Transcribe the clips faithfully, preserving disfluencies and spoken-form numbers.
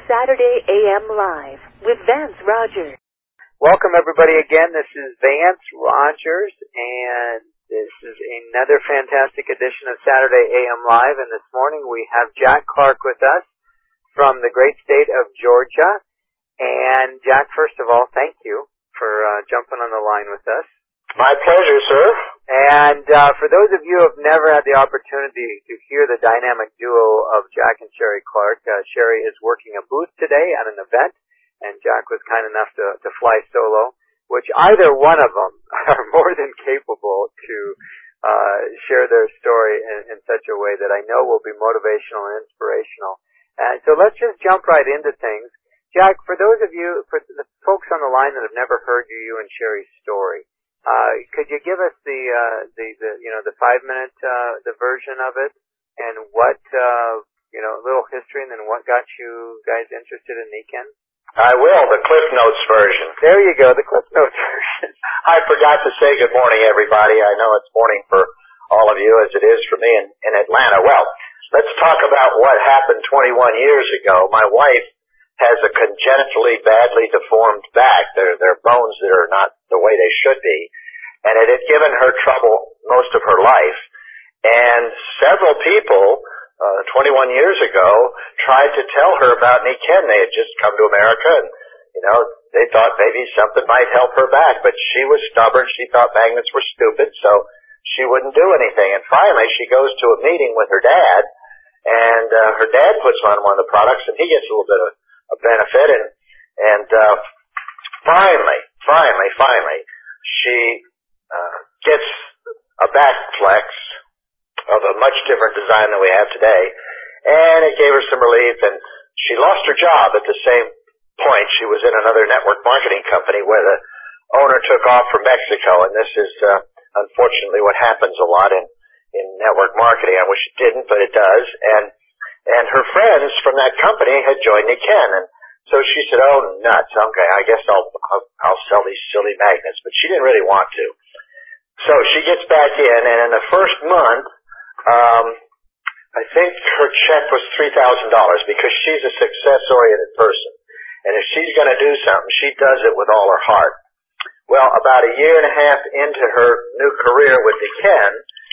Saturday A M Live with Vance Rogers. Welcome, everybody, again. This is Vance Rogers, and this is another fantastic edition of Saturday A M Live. And this morning we have Jack Clark with us from the great state of Georgia. And, Jack, first of all, thank you for uh, jumping on the line with us. My pleasure, sir. And uh, for those of you who have never had the opportunity to hear the dynamic duo of Jack and Sherry Clark, uh, Sherry is working a booth today at an event, and Jack was kind enough to, to fly solo, which either one of them are more than capable to uh, share their story in, in such a way that I know will be motivational and inspirational. And so let's just jump right into things. Jack, for those of you, for the folks on the line that have never heard you and Sherry's story, Uh, could you give us the, uh, the, the, you know, the five minute, uh, the version of it and what, uh, you know, a little history and then what got you guys interested in Nikken? I will, the Cliff Notes version. There you go, the Cliff Notes version. I forgot to say good morning, everybody. I know it's morning for all of you as it is for me in, in Atlanta. Well, let's talk about what happened twenty-one years ago. My wife has a congenitally badly deformed back. They're, they're bones that are not the way they should be. And it had given her trouble most of her life. And several people, uh, twenty-one years ago, tried to tell her about Nikken. They had just come to America and, you know, they thought maybe something might help her back. But she was stubborn. She thought magnets were stupid, so she wouldn't do anything. And finally, she goes to a meeting with her dad, and uh, her dad puts on one of the products, and he gets a little bit of a benefit, and and uh, finally, finally, finally, she uh, gets a back flex of a much different design than we have today, and it gave her some relief, and she lost her job at the same point. She was in another network marketing company where the owner took off for Mexico, and this is uh, unfortunately what happens a lot in, in network marketing. I wish it didn't, but it does, and And her friends from that company had joined Nikken, and so she said, "Oh, nuts! Okay, I guess I'll, I'll I'll sell these silly magnets." But she didn't really want to. So she gets back in, and in the first month, um, I think her check was three thousand dollars because she's a success-oriented person, and if she's going to do something, she does it with all her heart. Well, about a year and a half into her new career with Nikken,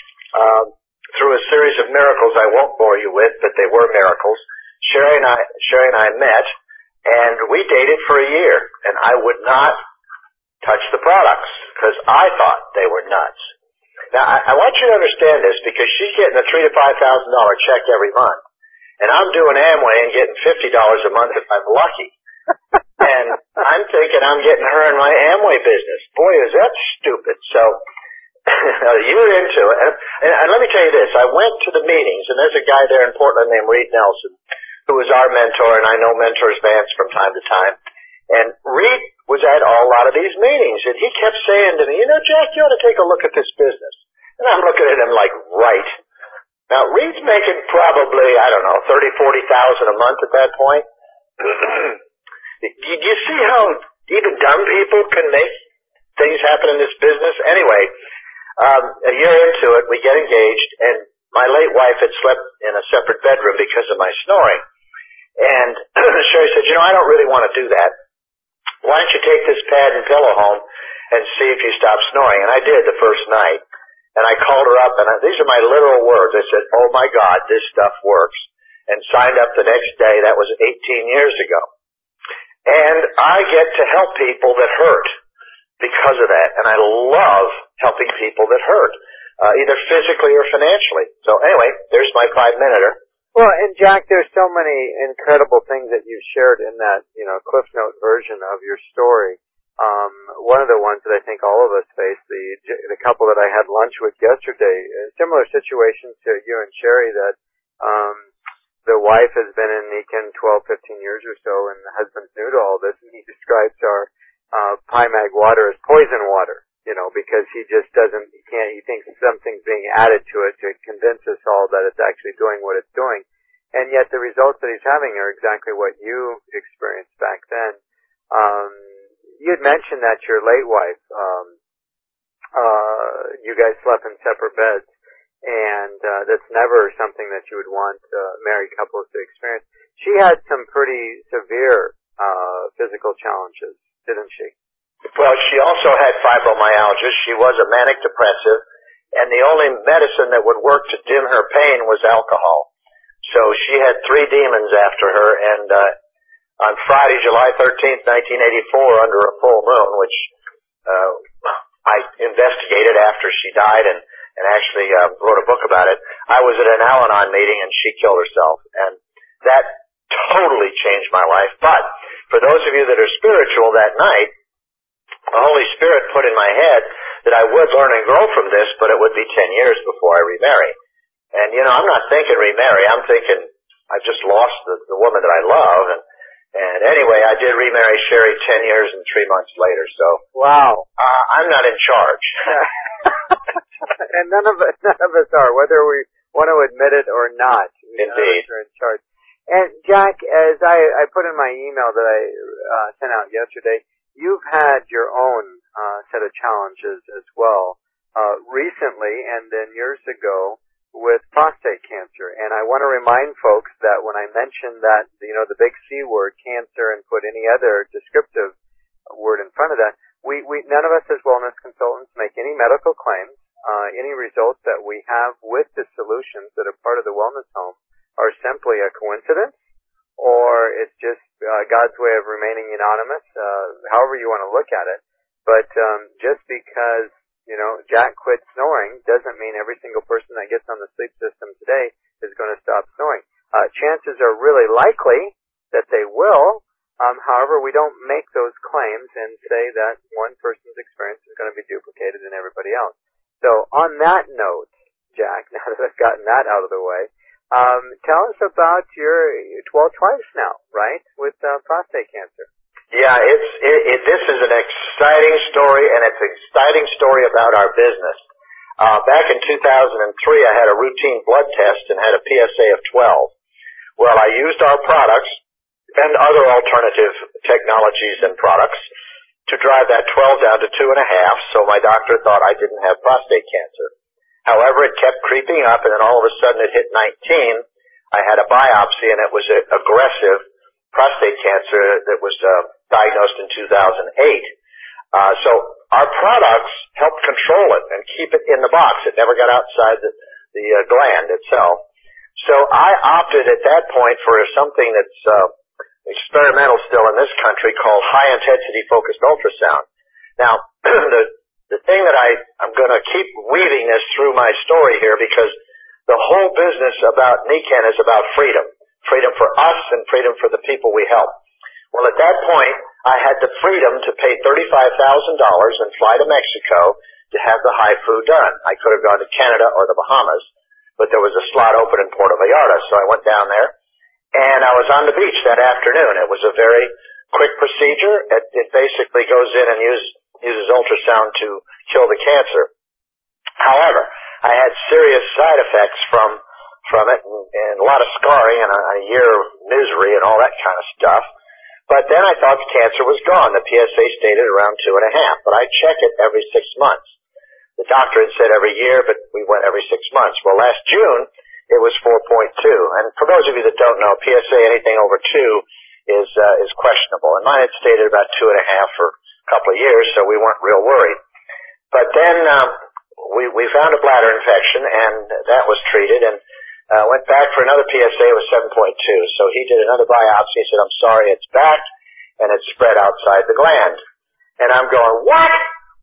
um, through a series of miracles I won't bore you with, but they were miracles, Sherry and I, Sherry and I met, and we dated for a year, and I would not touch the products, because I thought they were nuts. Now, I, I want you to understand this, because she's getting a three to five thousand dollar check every month, and I'm doing Amway and getting fifty dollars a month if I'm lucky. And I'm thinking I'm getting her in my Amway business. Boy, is that stupid. So, a year into it, and, and let me tell you this, I went to the meetings, and there's a guy there in Portland named Reed Nelson, who was our mentor, and I know mentors Vance from time to time, and Reed was at a lot of these meetings, and he kept saying to me, "You know, Jack, you ought to take a look at this business." And I'm looking at him like, right. Now, Reed's making probably, I don't know, thirty, forty thousand a month at that point. Do you see how even dumb people can make things happen in this business? Anyway, Um, a year into it, we get engaged, and my late wife had slept in a separate bedroom because of my snoring. And Sherry said, "You know, I don't really want to do that. Why don't you take this pad and pillow home and see if you stop snoring?" And I did the first night. And I called her up, and I, these are my literal words. I said, "Oh, my God, this stuff works." And signed up the next day. That was eighteen years ago. And I get to help people that hurt because of that. And I love helping people that hurt, uh, either physically or financially. So anyway, there's my five-minuter. Well, and Jack, there's so many incredible things that you've shared in that, you know, Cliff Note version of your story. Um, one of the ones that I think all of us face, the the couple that I had lunch with yesterday, a similar situation to you and Sherry, that um, the wife has been in Nikken twelve, fifteen years or so, and the husband's new to all this, and he describes our uh, Primag water as poison water. You know, because he just doesn't, he can't, he thinks something's being added to it to convince us all that it's actually doing what it's doing. And yet the results that he's having are exactly what you experienced back then. Um, you had mentioned that your late wife, um, uh, you guys slept in separate beds. and uh, that's never something that you would want uh, married couples to experience. She had some pretty severe uh, physical challenges, didn't she? Well, she also had fibromyalgia. She was a manic depressive, and the only medicine that would work to dim her pain was alcohol. So she had three demons after her, and uh, on Friday, July thirteenth, nineteen eighty-four, under a full moon, which uh, I investigated after she died and, and actually uh, wrote a book about it, I was at an Al-Anon meeting, and she killed herself. And that totally changed my life. But for those of you that are spiritual, that night, the Holy Spirit put in my head that I would learn and grow from this, but it would be ten years before I remarry. And, you know, I'm not thinking remarry. I'm thinking I just lost the, the woman that I love. And, and anyway, I did remarry Sherry ten years and three months later. So, wow, uh, I'm not in charge. And none of us, none of us are, whether we want to admit it or not. Indeed. None of us are in charge. And Jack, as I, I put in my email that I uh, sent out yesterday, you've had your own uh, set of challenges as well uh, recently, and then years ago, with prostate cancer. And I want to remind folks that when I mentioned that, you know, the big C word, cancer, and put any other descriptive word in front of that, we, we none of us as wellness consultants make any medical claims. Uh, any results that we have with the solutions that are part of the wellness home are simply a coincidence, or it's just uh, God's way of remaining anonymous, uh, however you want to look at it. But um, just because, you know, Jack quit snoring doesn't mean every single person that gets on the sleep system today is going to stop snoring. Uh, chances are really likely that they will. Um, however, we don't make those claims and say that one person's experience is going to be duplicated in everybody else. So on that note, Jack, now that I've gotten that out of the way, um, tell us about your, well, twice now, right, with uh, prostate cancer. Yeah, it's it, it, this is an exciting story, and it's an exciting story about our business. Uh, back in two thousand three, I had a routine blood test and had a P S A of twelve. Well, I used our products and other alternative technologies and products to drive that twelve down to two and a half, so my doctor thought I didn't have prostate cancer. However, it kept creeping up, and then all of a sudden it hit nineteen. I had a biopsy, and it was a, aggressive prostate cancer that was uh, diagnosed in two thousand eight. Uh, so our products helped control it and keep it in the box. It never got outside the, the uh, gland itself. So I opted at that point for something that's uh, experimental still in this country called high-intensity focused ultrasound. Now, the the thing that I, I'm going to keep weaving this through my story here, because the whole business about Nikken is about freedom. Freedom for us and freedom for the people we help. Well, at that point, I had the freedom to pay thirty-five thousand dollars and fly to Mexico to have the H I F U done. I could have gone to Canada or the Bahamas, but there was a slot open in Puerto Vallarta, so I went down there, and I was on the beach that afternoon. It was a very quick procedure. It, it basically goes in and use, uses ultrasound to kill the cancer. However, I had serious side effects from from it, and, and a lot of scarring and a, a year of misery and all that kind of stuff. But then I thought the cancer was gone. The P S A stated around two and a half, but I check it every six months. The doctor had said every year, but we went every six months. Well, last June, it was four point two. And for those of you that don't know, P S A, anything over two is, uh, is questionable. And mine had stated about two and a half for a couple of years, so we weren't real worried. But then, um, we, we found a bladder infection, and that was treated, and Uh, went back for another P S A, it was seven point two. So he did another biopsy. He said, I'm sorry, it's back, and it's spread outside the gland. And I'm going, what?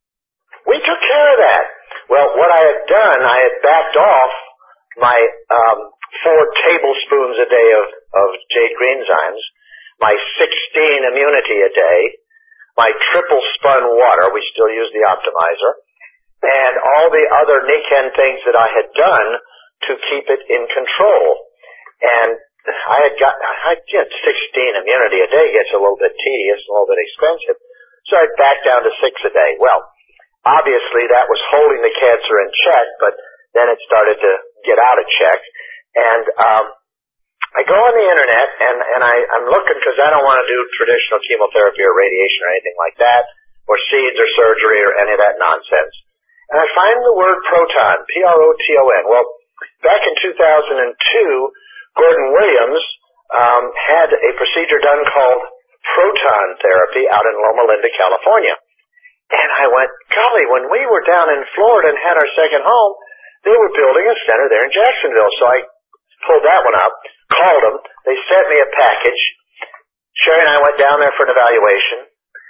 We took care of that. Well, what I had done, I had backed off my um, four tablespoons a day of, of Jade Greenzymes, my sixteen immunity a day, my triple spun water, we still use the optimizer, and all the other Nikken things that I had done to keep it in control. And I had got, I get sixteen immunity a day, gets a little bit tedious, a little bit expensive. So I backed down to six a day. Well, obviously that was holding the cancer in check, but then it started to get out of check. And, um, I go on the internet and, and I, I'm looking because I don't want to do traditional chemotherapy or radiation or anything like that, or seeds or surgery or any of that nonsense. and I find the word proton, P R O T O N. Well, back in two thousand two, Gordon Williams um, had a procedure done called proton therapy out in Loma Linda, California. And I went, golly, when we were down in Florida and had our second home, they were building a center there in Jacksonville. So I pulled that one up, called them. They sent me a package. Sherry and I went down there for an evaluation.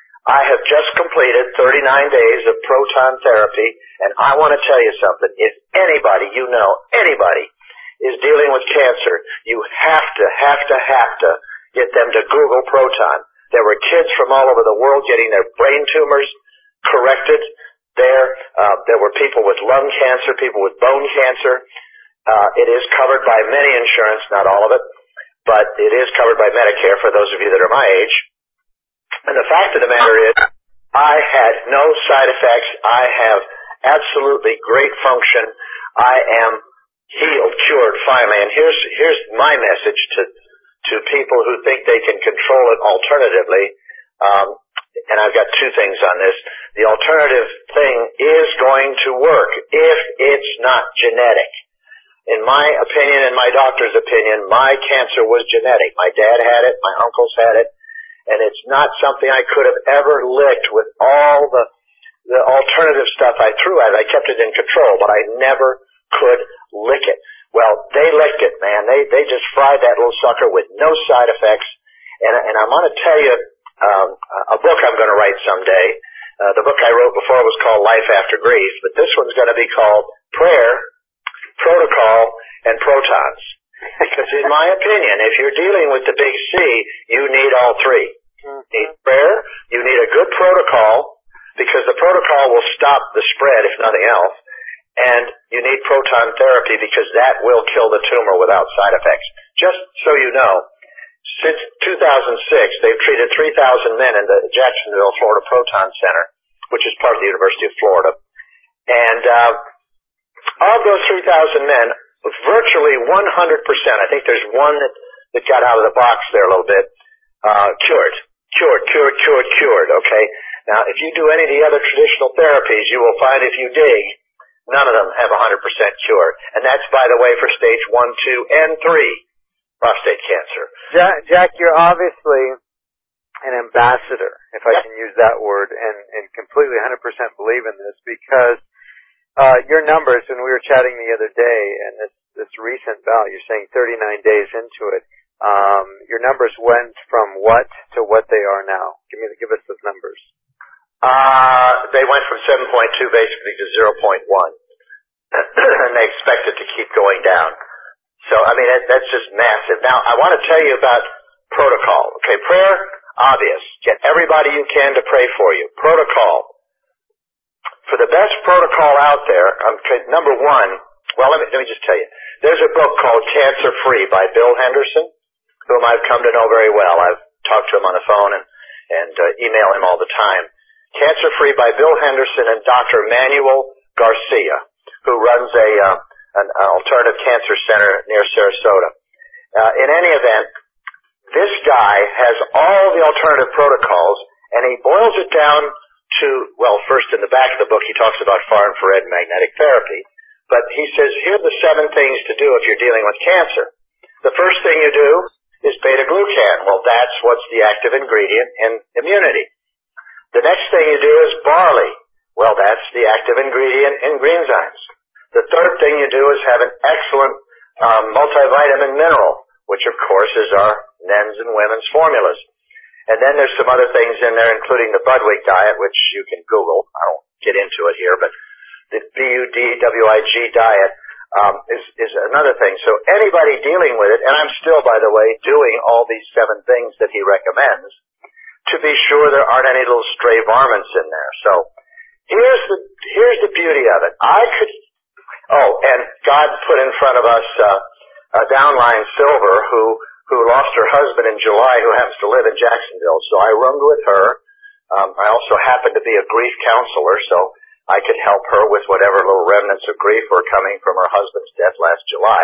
I have just completed thirty-nine days of proton therapy, and I want to tell you something. If anybody, you know, anybody is dealing with cancer, you have to, have to, have to get them to Google proton. There were kids from all over the world getting their brain tumors corrected there. Uh, there were people with lung cancer, people with bone cancer. Uh, it is covered by many insurance, not all of it, but it is covered by Medicare for those of you that are my age. And the fact of the matter is, I had no side effects. I have absolutely great function. I am healed, cured, finally. And here's here's my message to to people who think they can control it alternatively. Um, and I've got two things on this. The alternative thing is going to work if it's not genetic. In my opinion, in my doctor's opinion, my cancer was genetic. My dad had it, my uncles had it, and it's not something I could have ever licked with all the the alternative stuff I threw at it. I kept it in control, but I never could lick it. Well, they licked it, man. They they just fried that little sucker with no side effects. And, and I'm going to tell you um, a book I'm going to write someday. Uh, the book I wrote before was called Life After Grief, but this one's going to be called Prayer, Protocol, and Protons. Because in my opinion, if you're dealing with the big C, you need all three. You need prayer, you need a good protocol, because the protocol will stop the spread, if nothing else, and you need proton therapy because that will kill the tumor without side effects. Just so you know, since two thousand six, they've treated three thousand men in the Jacksonville, Florida Proton Center, which is part of the University of Florida. And uh, of those three thousand men, virtually one hundred percent, I think there's one that, that got out of the box there a little bit, uh, cured. Cured, cured, cured, cured, okay? Now, if you do any of the other traditional therapies, you will find if you dig, none of them have one hundred percent cure. And that's, by the way, for stage one, two, and three prostate cancer. Jack, Jack you're obviously an ambassador, if I can use that word, and, and completely one hundred percent believe in this because uh, your numbers, when we were chatting the other day, and this, this recent value, you're saying thirty-nine days into it, um, your numbers went from what to what they are now. Give me, give us those numbers. Uh, they went from seven point two basically to zero point one. And they expect it to keep going down. So, I mean, that, that's just massive. Now, I want to tell you about protocol. Okay, prayer, obvious. Get everybody you can to pray for you. Protocol. For the best protocol out there, um, number one, well, let me, let me just tell you. There's a book called Cancer Free by Bill Henderson, whom I've come to know very well. I've talked to him on the phone and, and uh, email him all the time. Cancer Free by Bill Henderson and Doctor Manuel Garcia, who runs a uh, an, an alternative cancer center near Sarasota. Uh, in any event, this guy has all the alternative protocols, and he boils it down to, well, first in the back of the book he talks about far infrared and magnetic therapy, but he says here are the seven things to do if you're dealing with cancer. The first thing you do is beta-glucan. Well, that's what's the active ingredient in immunity. The next thing you do is barley. Well, that's the active ingredient in Greenzymes. The third thing you do is have an excellent um, multivitamin mineral, which of course is our men's and women's formulas. And then there's some other things in there, including the Budwig diet, which you can Google. I don't get into it here, but the B U D W I G diet um, is, is another thing. So anybody dealing with it, and I'm still, by the way, doing all these seven things that he recommends, to be sure there aren't any little stray varmints in there. So here's the here's the beauty of it. I could, oh, and God put in front of us uh, a downline Silver who who lost her husband in July, who happens to live in Jacksonville. So I roomed with her. Um, I also happened to be a grief counselor, so I could help her with whatever little remnants of grief were coming from her husband's death last July.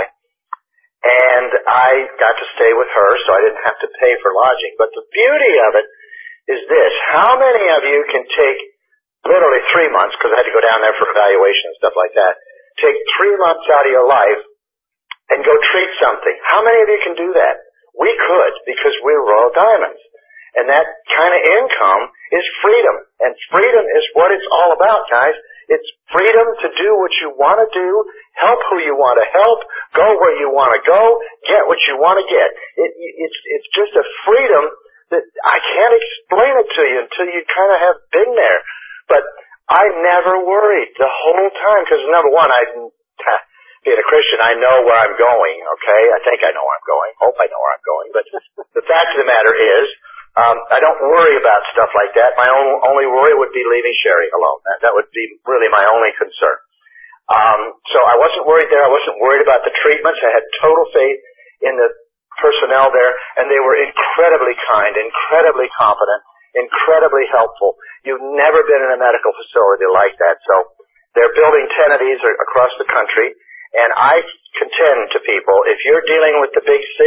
And I got to stay with her, so I didn't have to pay for lodging. But the beauty of it is this: how many of you can take literally three months, because I had to go down there for evaluation and stuff like that. Take three months out of your life and go treat something. How many of you can do that? We could, because we're Royal Diamonds. And that kind of income is freedom. And freedom is what it's all about, guys. It's freedom to do what you want to do, help who you want to help, go where you want to go, get what you want to get. It, it's, it's just a freedom that I can't explain it to you until you kind of have been there. But I never worried the whole time, because number one, I, being a Christian, I know where I'm going, okay? I think I know where I'm going. Hope I know where I'm going. But the fact of the matter is, Um, I don't worry about stuff like that. My own, only worry would be leaving Sherry alone. That, that would be really my only concern. Um, so I wasn't worried there. I wasn't worried about the treatments. I had total faith in the personnel there, and they were incredibly kind, incredibly competent, incredibly helpful. You've never been in a medical facility like that. So they're building ten of these across the country, and I contend to people, if you're dealing with the big C,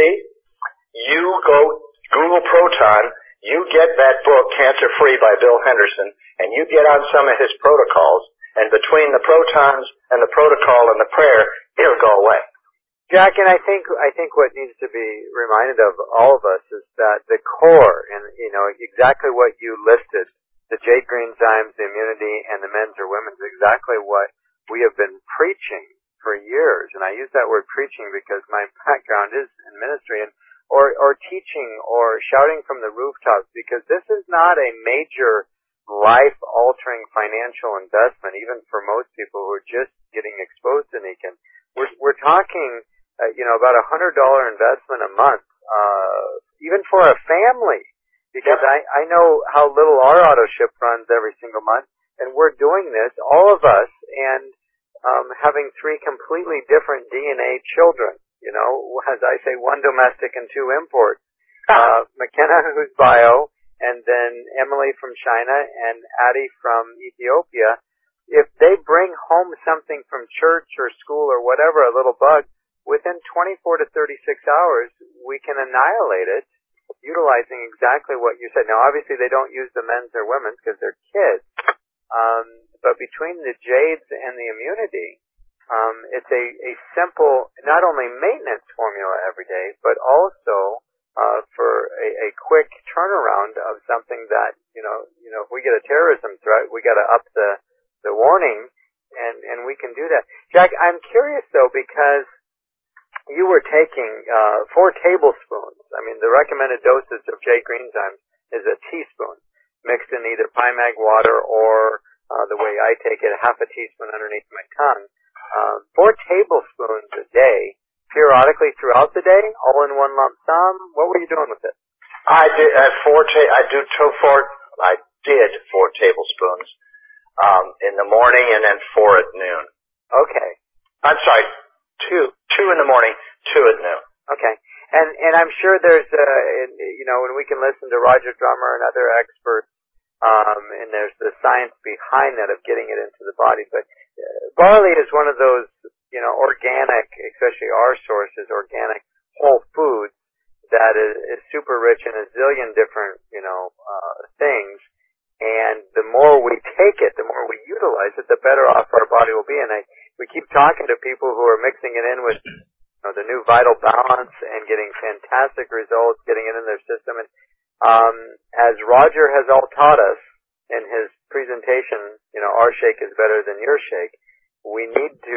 you go Google Proton, you get that book, Cancer Free by Bill Henderson, and you get on some of his protocols, and between the protons and the protocol and the prayer, it'll go away. Jack, and I think I think what needs to be reminded of all of us is that the core, and you know exactly what you listed, the jade green zymes, the immunity, and the men's or women's, exactly what we have been preaching for years. And I use that word preaching because my background is in ministry, and or or teaching or shouting from the rooftops, because this is not a major life-altering financial investment, even for most people who are just getting exposed to Nikken. We're, we're talking, uh, you know, about a one hundred dollars investment a month, uh, even for a family, because I, I know how little our auto ship runs every single month, and we're doing this, all of us, and um, having three completely different D N A children. You know, as I say, one domestic and two import. Uh, McKenna, who's bio, and then Emily from China and Addie from Ethiopia. If they bring home something from church or school or whatever, a little bug, within twenty-four to thirty-six hours, we can annihilate it, utilizing exactly what you said. Now, obviously, they don't use the men's or women's because they're kids. Um, but between the jades and the immunity, Um, it's a, a simple, not only maintenance formula every day, but also uh, for a, a quick turnaround of something that, you know, you know, if we get a terrorism threat, we got to up the the warning, and and we can do that. Jack, I'm curious though, because you were taking uh, four tablespoons. I mean, the recommended dosage of jade green zymes is a teaspoon mixed in either Pymag water or uh, the way I take it, half a teaspoon underneath my tongue. Uh, four tablespoons a day, periodically throughout the day, all in one lump sum. What were you doing with it? I did uh, four. Ta- I do two, four. I did four tablespoons um, in the morning, and then four at noon. Okay. I'm sorry, two. Two in the morning, two at noon. Okay. And and I'm sure there's uh, you know, when we can listen to Roger Drummer and other experts, um, and there's the science behind that of getting it into the body, but. Barley is one of those, you know, organic, especially our sources, organic whole foods that is, is super rich in a zillion different, you know, uh, things. And the more we take it, the more we utilize it, the better off our body will be. And I, we keep talking to people who are mixing it in with, you know, the new Vital Balance and getting fantastic results, getting it in their system. And um, as Roger has all taught us in his presentation, you know, our shake is better than your shake. We need to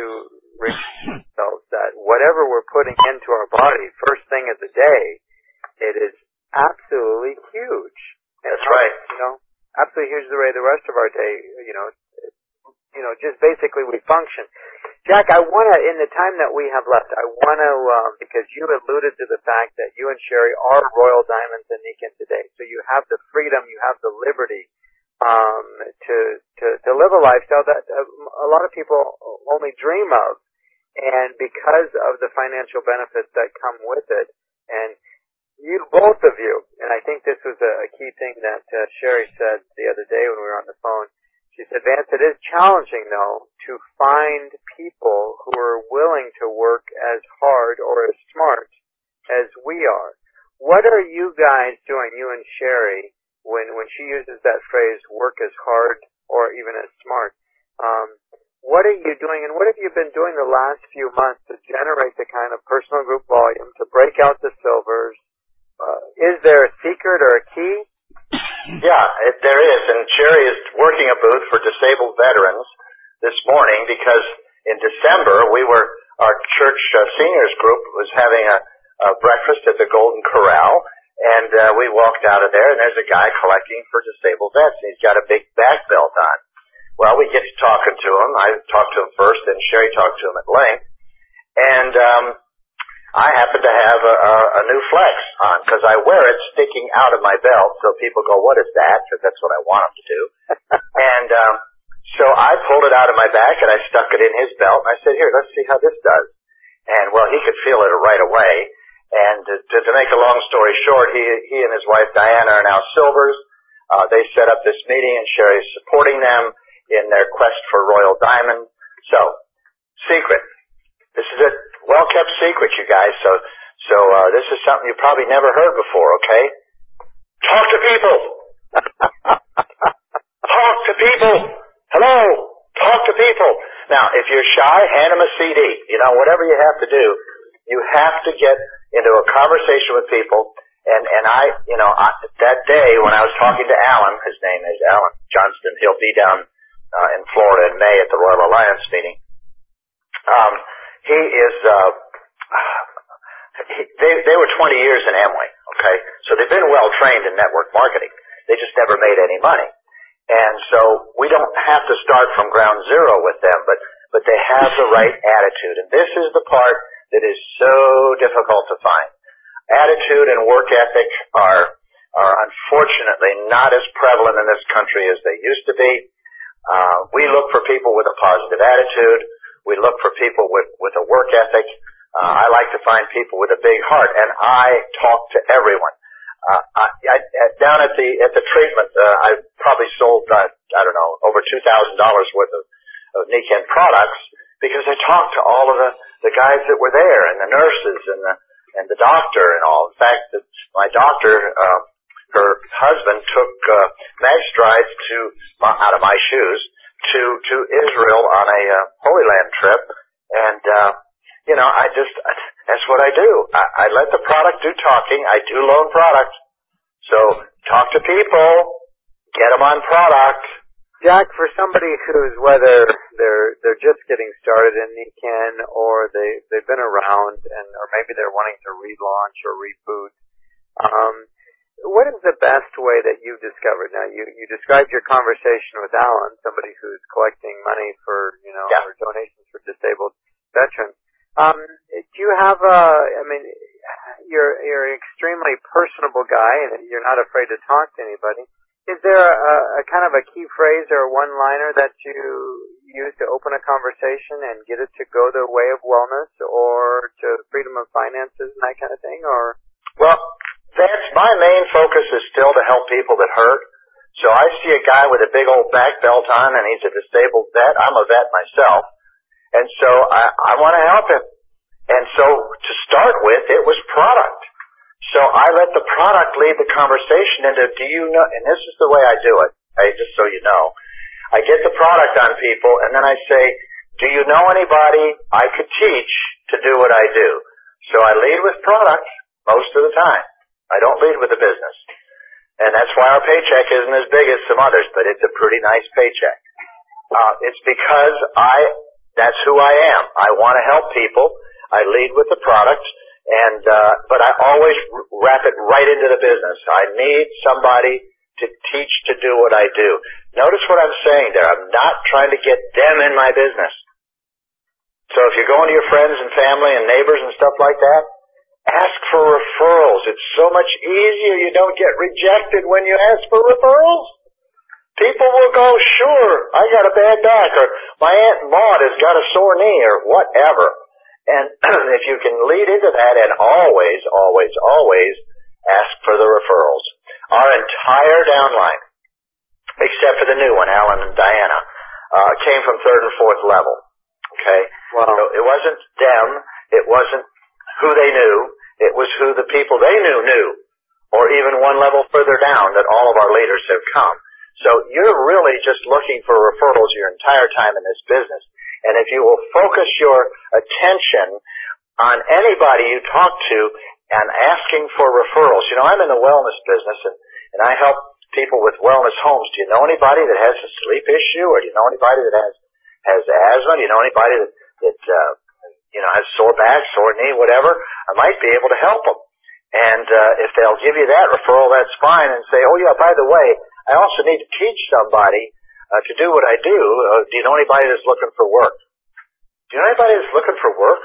remind ourselves that whatever we're putting into our body first thing of the day, it is absolutely huge. That's right. You know, absolutely huge the way the rest of our day, you know, you know, just basically we function. Jack, I want to, in the time that we have left, I want to, um, because you alluded to the fact that you and Sherry are Royal Diamonds and Nikken today. So you have the freedom, you have the liberty um, to, to, to live a lifestyle that a lot of people only dream of. And because of the financial benefits that come with it, and you, both of you, and I think this was a, a key thing that uh, Sherry said the other day when we were on the phone. She said, Vance, it is challenging, though, to find people who are willing to work as hard or as smart as we are. What are you guys doing, you and Sherry, when, when she uses that phrase, work as hard or even as smart. Um, what are you doing, and what have you been doing the last few months to generate the kind of personal group volume, to break out the silvers? Uh, is there a secret or a key? Yeah, it, there is, and Sherry is working a booth for disabled veterans this morning because in December we were, our church uh, seniors group was having a, a breakfast at the Golden Corral, and uh, we walked out of there, and there's a guy collecting for disabled vets, and he's got a big back belt on. Well, we get to talking to him. I talked to him first, then Sherry talked to him at length, and um, I happen to have a, a, a new flex on because I wear it sticking out of my belt, so people go, what is that? Because that's what I want them to do. and um, so I pulled it out of my back, and I stuck it in his belt, and I said, here, let's see how this does. And, well, he could feel it right away. And to, to, to make a long story short, he, he and his wife Diana are now silvers. Uh, they set up this meeting, and Sherry's supporting them in their quest for Royal Diamond. So, secret. This is a well-kept secret, you guys. So, so uh, this is something you probably never heard before, okay? Talk to people. Talk to people. Hello. Talk to people. Now, if you're shy, hand them a C D. You know, whatever you have to do, you have to get into a conversation with people. And, and I, you know, I, that day when I was talking to Alan, his name is Alan Johnston, he'll be down uh, in Florida in May at the Royal Alliance meeting. Um, he is, uh, he, they, they were twenty years in Amway, okay? So they've been well trained in network marketing. They just never made any money. And so we don't have to start from ground zero with them, but, but they have the right attitude. And this is the part that is so difficult to find. Attitude and work ethic are, are unfortunately not as prevalent in this country as they used to be. Uh, we look for people with a positive attitude. We look for people with, with a work ethic. Uh, I like to find people with a big heart, and I talk to everyone. Uh, I, I, down at the, at the treatment, uh, I probably sold, uh, I don't know, over two thousand dollars worth of, of Niken products because I talked to all of the, the guys that were there and the nurses and the, and the doctor and all. In fact, the, my doctor, uh, her husband took, uh, mag strides to, out of my shoes, to, to Israel on a, uh, Holy Land trip. And, uh, you know, I just, that's what I do. I, I let the product do talking. I do loan product. So, talk to people. Get them on product. Jack, for somebody who's, whether they're, they're just getting started in Niken or they, they've been around and, or maybe they're wanting to relaunch or reboot, um, what is the best way that you've discovered? Now, you, you described your conversation with Alan, somebody who's collecting money for, you know, yeah. or donations for disabled veterans. Um, do you have a, I mean, you're, you're an extremely personable guy and you're not afraid to talk to anybody. Is there a, a kind of a key phrase or a one-liner that you use to open a conversation and get it to go the way of wellness or to freedom of finances and that kind of thing? Or well, that's my main focus is still to help people that hurt. So I see a guy with a big old back belt on and he's a disabled vet. I'm a vet myself. And so I, I want to help him. And so to start with, it was product. So I let the product lead the conversation into, do you know, and this is the way I do it, hey, just so you know. I get the product on people and then I say, do you know anybody I could teach to do what I do? So I lead with product most of the time. I don't lead with the business. And that's why our paycheck isn't as big as some others, but it's a pretty nice paycheck. Uh, it's because I, that's who I am. I want to help people. I lead with the product, and uh, but I always wrap it right into the business. I need somebody to teach to do what I do. Notice what I'm saying there. I'm not trying to get them in my business. So if you're going to your friends and family and neighbors and stuff like that, ask for referrals. It's so much easier. You don't get rejected when you ask for referrals. People will go, sure, I got a bad back, or my Aunt Maud has got a sore knee, or whatever. And if you can lead into that and always, always, always ask for the referrals. Our entire downline, except for the new one, Alan and Diana, uh, came from third and fourth level. Okay? Wow. So it wasn't them, it wasn't who they knew, it was who the people they knew knew, or even one level further down that all of our leaders have come. So you're really just looking for referrals your entire time in this business. And if you will focus your attention on anybody you talk to and asking for referrals. You know, I'm in the wellness business, and, and I help people with wellness homes. Do you know anybody that has a sleep issue, or do you know anybody that has has asthma? Do you know anybody that, that uh, you know, has sore back, sore knee, whatever? I might be able to help them. And uh, if they'll give you that referral, that's fine. And say, oh, yeah, by the way, I also need to teach somebody uh, to do what I do. Uh, do you know anybody that's looking for work? Do you know anybody that's looking for work?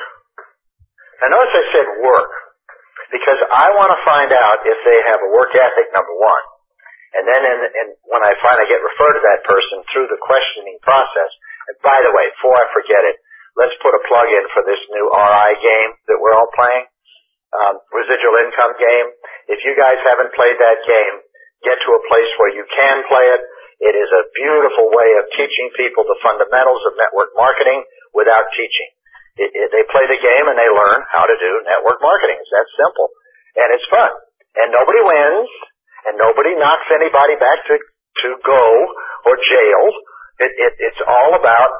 Now, notice I said work, because I want to find out if they have a work ethic, number one. And then in, in, when I finally get referred to that person through the questioning process, and by the way, before I forget it, let's put a plug in for this new R I game that we're all playing, um, residual income game. If you guys haven't played that game, get to a place where you can play it. It is a beautiful way of teaching people the fundamentals of network marketing without teaching. It, it, they play the game and they learn how to do network marketing. It's that simple. And it's fun. And nobody wins, and nobody knocks anybody back to, to go or jail. It, it, it's all about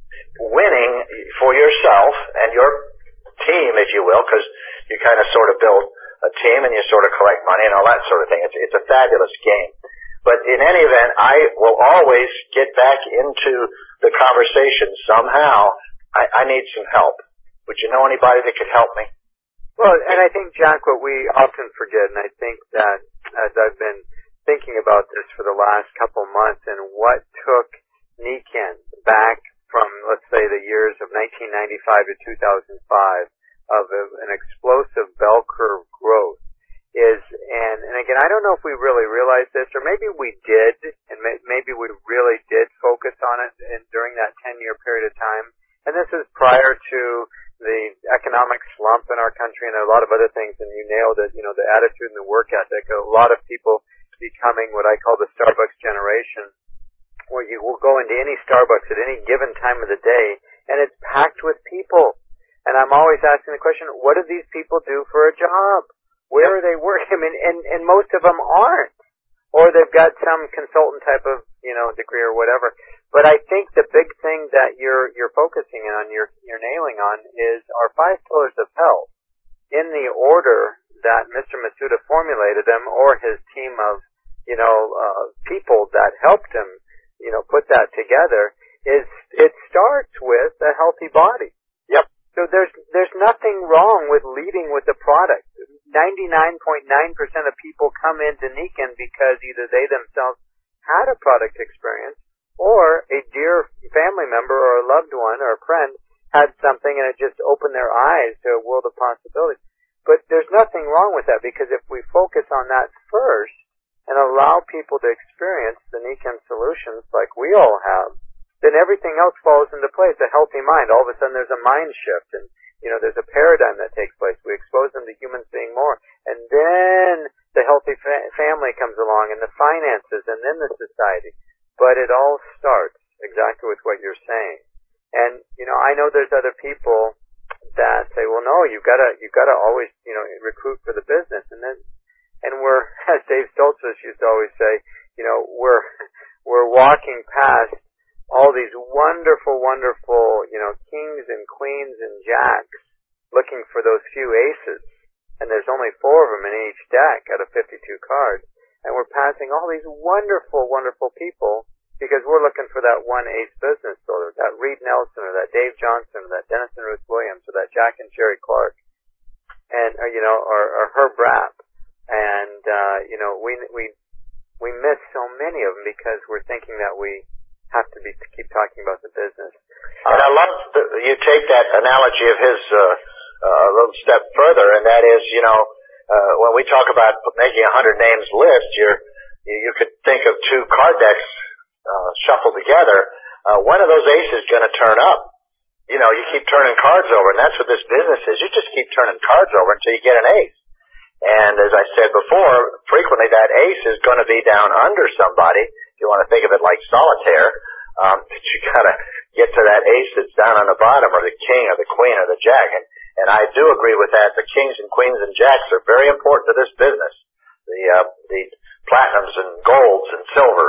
winning for yourself and your team, if you will, because you kind of sort of build a team and you sort of collect money and all that sort of thing. It's, it's a fabulous game. But in any event, I will always get back into the conversation somehow. I, I need some help. Would you know anybody that could help me? Well, and I think, Jack, what we often forget, and I think that as I've been thinking about this for the last couple months and what took Nikken back from, let's say, the years of nineteen ninety-five to two thousand five of a, an explosive bell curve growth is, and, and again, I don't know if we really realized this, or maybe we did, and may, maybe we really did focus on it in, during that ten-year period of time. And this is prior to the economic slump in our country and a lot of other things, and you nailed it, you know, the attitude and the work ethic. A lot of people becoming what I call the Starbucks generation, where you will go into any Starbucks at any given time of the day, and it's packed with people. And I'm always asking the question, what do these people do for a job? Where are they working? I mean, and, and most of them aren't. Or they've got some consultant type of, you know, degree or whatever. But I think the big thing that you're, you're focusing on, you're, you're nailing on, is our five pillars of health. In the order that Mister Masuda formulated them, or his team of, you know, uh, people that helped him, you know, put that together, is it starts with a healthy body. Yep. So there's, there's nothing wrong with leading with the product. ninety-nine point nine percent of people come into Nikken because either they themselves had a product experience, or a dear family member or a loved one or a friend had something and it just opened their eyes to a world of possibilities. But there's nothing wrong with that, because if we focus on that first and allow people to experience the Nikken solutions like we all have, then everything else falls into place. A healthy mind, all of a sudden there's a mind shift, and you know, there's a paradigm that takes place. We expose them to humans being more, and then the healthy fa- family comes along, and the finances, and then the society. But it all starts exactly with what you're saying. And, you know, I know there's other people that say, well, no, you've got to, you've got to always, you know, recruit for the business. And then, and we're, as Dave Stoltzfus used to always say, you know, we're, we're walking past all these wonderful, wonderful, you know, kings and queens and jacks looking for those few aces. And there's only four of them in each deck out of fifty-two cards. And we're passing all these wonderful, wonderful people because we're looking for that one ace business builder, that Reed Nelson or that Dave Johnson or that Dennis and Ruth Williams or that Jack and Sherry Clark, and, or, you know, or, or Herb Rapp. And, uh, you know, we, we, we miss so many of them because we're thinking that we have to be, to keep talking about the business. And I love the, you take that analogy of his, uh, uh, a little step further, and that is, you know, Uh, when we talk about making a hundred names list, you're, you, you could think of two card decks uh, shuffled together. Uh, one of those aces is going to turn up. You know, you keep turning cards over, and that's what this business is. You just keep turning cards over until you get an ace. And as I said before, frequently that ace is going to be down under somebody. If you want to think of it like solitaire, um, but you got to get to that ace that's down on the bottom, or the king, or the queen, or the jack. And And I do agree with that. The kings and queens and jacks are very important to this business. The uh, the platinums and golds and silvers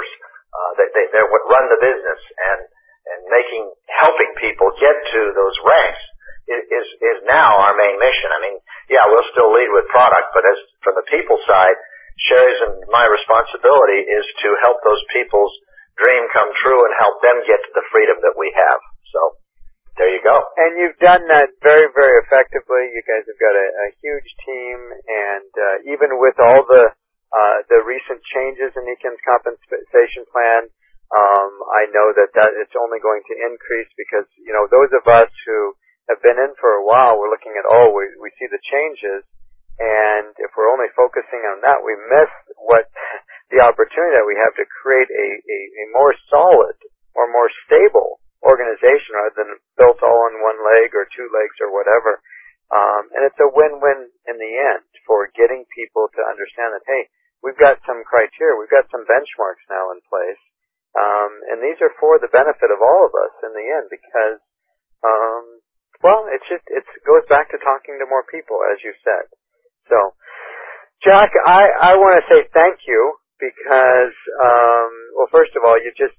uh, they, they, they're what run the business, and, and making, helping people get to those ranks is, is, is now our main mission. I mean, yeah, we'll still lead with product, but as from the people side, Sherry's and my responsibility is to help those people's dream come true and help them get to the freedom that we have. So, there you go. And you've done that very, very effectively. You guys have got a, a huge team, and uh, even with all the uh, the recent changes in E C I M's compensation plan, um, I know that, that it's only going to increase because, you know, those of us who have been in for a while, we're looking at, oh, we, we see the changes, and if we're only focusing on that, we miss what the opportunity that we have to create a, a, a more solid or more stable organization rather than built all on one leg or two legs or whatever. Um, and it's a win-win in the end for getting people to understand that, hey, we've got some criteria, we've got some benchmarks now in place. Um, and these are for the benefit of all of us in the end because, um, well, it's just, it goes back to talking to more people, as you said. So, Jack, I, I want to say thank you because, um, well, first of all, you just,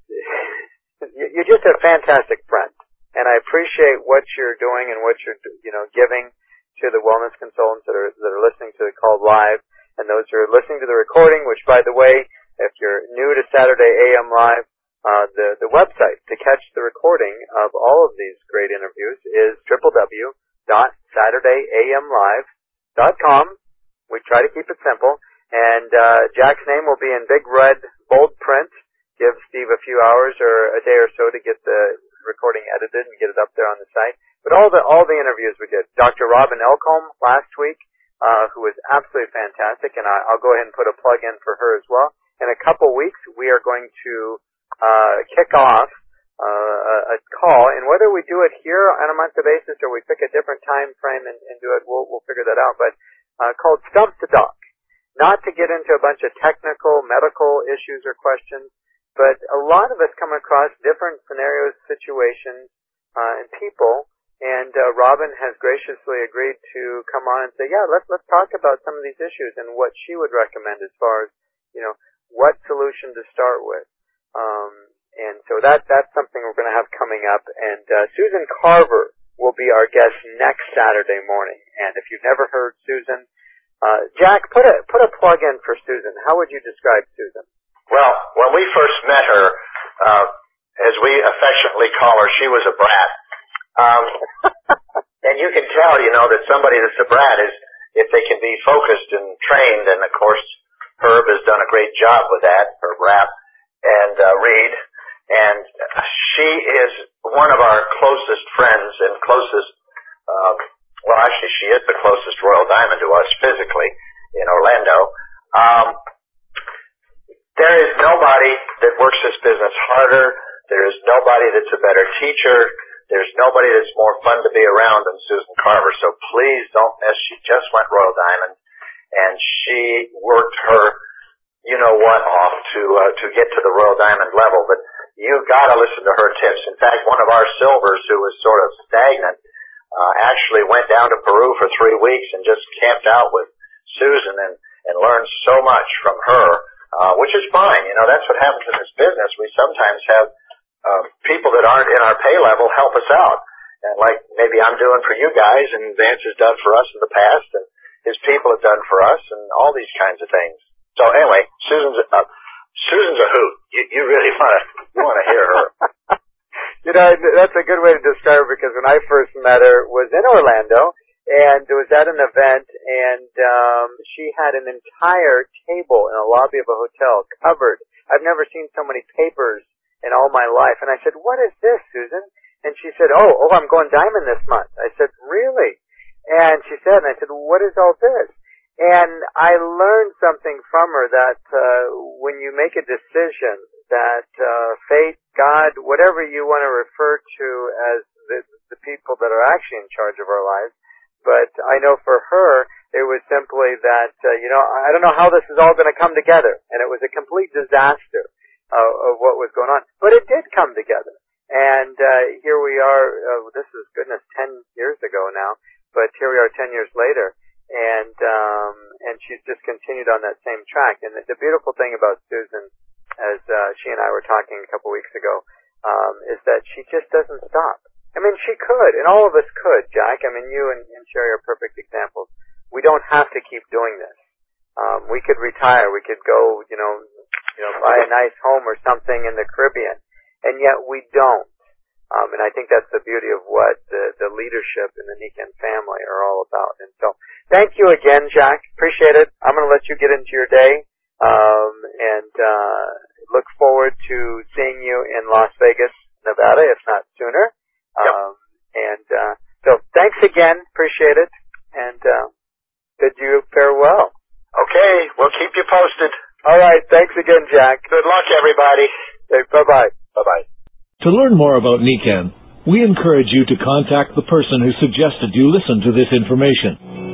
you're just a fantastic friend, and I appreciate what you're doing and what you're, you know, giving to the wellness consultants that are that are listening to the call live, and those who are listening to the recording. Which, by the way, if you're new to Saturday A M Live, uh, the the website to catch the recording of all of these great interviews is w w w dot saturday a m live dot com. We try to keep it simple, and uh, Jack's name will be in big red bold print. Give Steve a few hours or a day or so to get the recording edited and get it up there on the site. But all the all the interviews we did, Doctor Robin Elcombe last week, uh, who was absolutely fantastic, and I, I'll go ahead and put a plug in for her as well. In a couple weeks, we are going to uh, kick off uh, a, a call, and whether we do it here on a monthly basis or we pick a different time frame and, and do it, we'll we'll figure that out. But uh, called Stump the Doc, not to get into a bunch of technical medical issues or questions. But a lot of us come across different scenarios, situations, uh, and people, and uh, Robin has graciously agreed to come on and say, yeah, let's let's talk about some of these issues and what she would recommend as far as, you know, what solution to start with. Um, and so that that's something we're going to have coming up. And uh, Susan Carver will be our guest next Saturday morning. And if you've never heard Susan, uh, Jack, put a put a plug in for Susan. How would you describe Susan? Well, when we first met her, uh, as we affectionately call her, she was a brat. Um, and you can tell, you know, that somebody that's a brat is, if they can be focused and trained, and of course, Herb has done a great job with that, Herb Rapp, and uh, Reed, and she is one of our closest friends and closest, um, well, actually, she is the closest Royal Diamond to us physically in Orlando. Um, There is nobody that works this business harder. There is nobody that's a better teacher. There's nobody that's more fun to be around than Susan Carver. So please don't miss. She just went Royal Diamond, and she worked her, you know what, off to uh, to get to the Royal Diamond level. But you've got to listen to her tips. In fact, one of our silvers who was sort of stagnant uh, actually went down to Peru for three weeks and just camped out with Susan and and learned so much from her. Uh, which is fine. You know, that's what happens in this business. We sometimes have uh, people that aren't in our pay level help us out. And like maybe I'm doing for you guys, and Vance has done for us in the past, and his people have done for us, and all these kinds of things. So anyway, Susan's a, uh, Susan's a hoot. You, you really want to you want to hear her. You know, that's a good way to describe her, because when I first met her was in Orlando, and it was at an event, and um, she had an entire table in a lobby of a hotel covered. I've never seen so many papers in all my life. And I said, what is this, Susan? And she said, oh, oh, I'm going diamond this month. I said, really? And she said, and I said, well, what is all this? And I learned something from her that uh, when you make a decision that uh, fate, God, whatever you want to refer to as the, the people that are actually in charge of our lives, but I know for her, it was simply that, uh, you know, I don't know how this is all going to come together. And it was a complete disaster uh, of what was going on. But it did come together. And uh, here we are, uh, this is, goodness, ten years ago now. But here we are ten years later. And um, and she's just continued on that same track. And the, the beautiful thing about Susan as uh, she and I were talking a couple weeks ago, um, is that she just doesn't stop. I mean, she could, and all of us could, Jack. I mean, you and, and Sherry are perfect examples. We don't have to keep doing this. Um, we could retire. We could go, you know, you know, buy a nice home or something in the Caribbean, and yet we don't. Um, and I think that's the beauty of what the, the leadership in the Nikan family are all about. And so, thank you again, Jack. Appreciate it. I'm going to let you get into your day, um, and uh, look forward to seeing you in Las Vegas, Nevada, if not sooner. Yep. Um, and uh, so, thanks again. Appreciate it. And uh, bid you farewell. Okay, we'll keep you posted. All right. Thanks again, Jack. Good luck, everybody. Okay, bye-bye. Bye-bye. To learn more about Nikan, we encourage you to contact the person who suggested you listen to this information.